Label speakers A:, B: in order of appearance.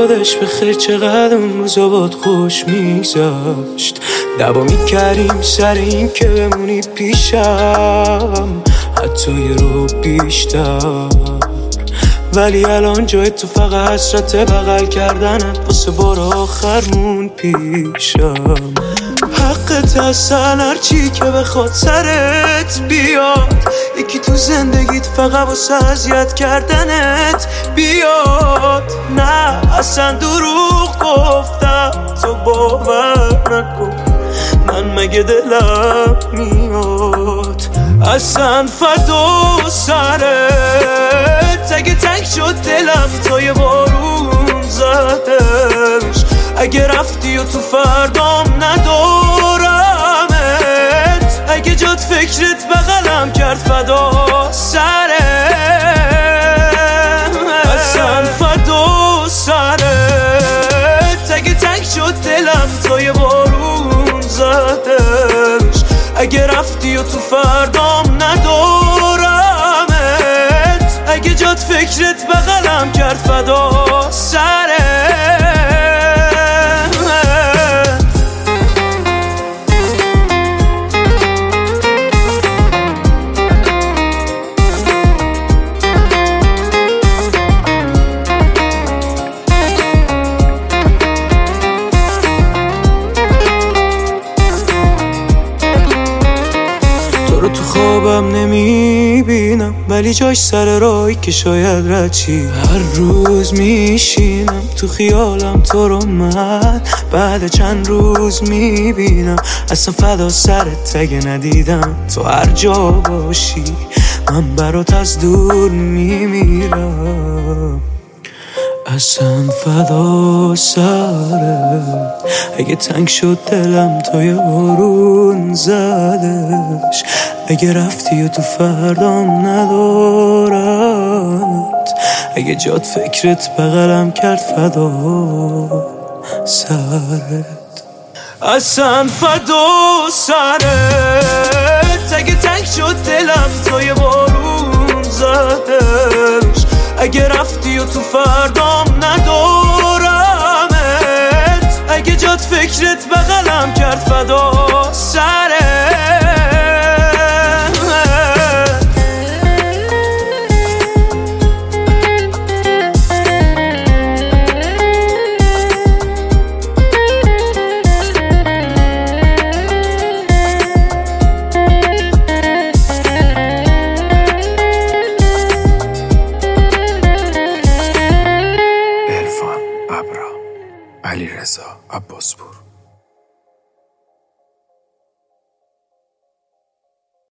A: یادش به خیر چقدر اون روزا باد خوش میگذشت. دعوا میکردیم سر این که بمونی پیشم حتی یه رو بیشتر، ولی الان جای تو فقط حسرت بغل کردنت واسه بار آخر مون پیشم. حقت هستن هرچی که بخواد سرت بیاد، یکی تو زندگیت فقط واسه اذیت کردنت بیاد. نه اصلا دروغ گفتم تو باور نکن، من مگه دلم میاد اصلا فدا سرت. اگه تنگ شد دلم تا یه بارون زدش، اگه رفتی و تو فردام ندارمت، اگه جات فکرت بغلم کرد فدا سرت. اصلا فدا سرت. اگه تنگ شد دلم تا یه بارون زدش، اگه رفتی و تو فردام ندارمت، اگه جات فکرت بغلم کرد فدا سرت. تو خوابم نمیبینم ولی جاش سر راهی که شاید رد چی. هر روز میشینم تو خیالم تو رو، من بعد چند روز میبینم اصلا فدا سرت. اگه ندیدم تو هر جا باشی من برات از دور میمیرم. اصلا فدا سرت. اگه تنگ شد دلم تا یه بارون زدش، اگه رفتی و تو فردام ندارمت، اگه جات فکرت بغلم کرد فدا سرت. اصلا فدا سرت. اگه تنگ شد دلم تا یه بارون زدش، اگه رفتی و تو فردام ندارمت، اگه جات فکرت بغلم کرد فدا سرت.
B: علیرضا عباسپور.